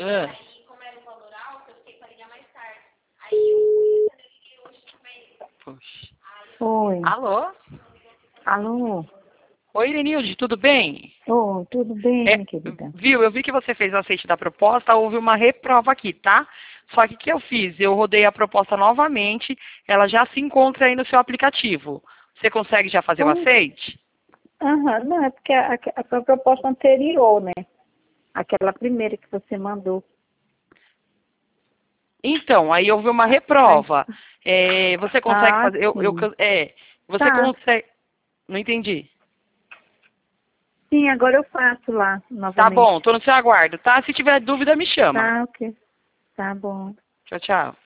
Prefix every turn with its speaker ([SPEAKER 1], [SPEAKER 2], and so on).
[SPEAKER 1] Ah.
[SPEAKER 2] Aí, como era um valor alto, eu fiquei para ligar mais tarde. Aí eu liguei hoje também.
[SPEAKER 1] Poxa.
[SPEAKER 3] Oi.
[SPEAKER 1] Alô?
[SPEAKER 3] Alô?
[SPEAKER 1] Oi, Irenilde, tudo bem?
[SPEAKER 3] Oi, tudo bem, minha querida?
[SPEAKER 1] Viu, eu vi que você fez o aceite da proposta, houve uma reprova aqui, tá? Só que o que eu fiz? Eu rodei a proposta novamente, ela já se encontra aí no seu aplicativo. Você consegue já fazer o aceite?
[SPEAKER 3] Aham, não, é porque a proposta anterior, né? Aquela primeira que você mandou.
[SPEAKER 1] Então, aí houve uma reprova. Você consegue
[SPEAKER 3] Ah,
[SPEAKER 1] fazer?
[SPEAKER 3] sim.
[SPEAKER 1] Você
[SPEAKER 3] Tá.
[SPEAKER 1] consegue? Não entendi.
[SPEAKER 3] Sim, agora eu faço lá,
[SPEAKER 1] Tá
[SPEAKER 3] novamente.
[SPEAKER 1] bom, tô no seu aguardo, tá? Se tiver dúvida, me chama.
[SPEAKER 3] Tá, ok. Tá bom.
[SPEAKER 1] Tchau, tchau.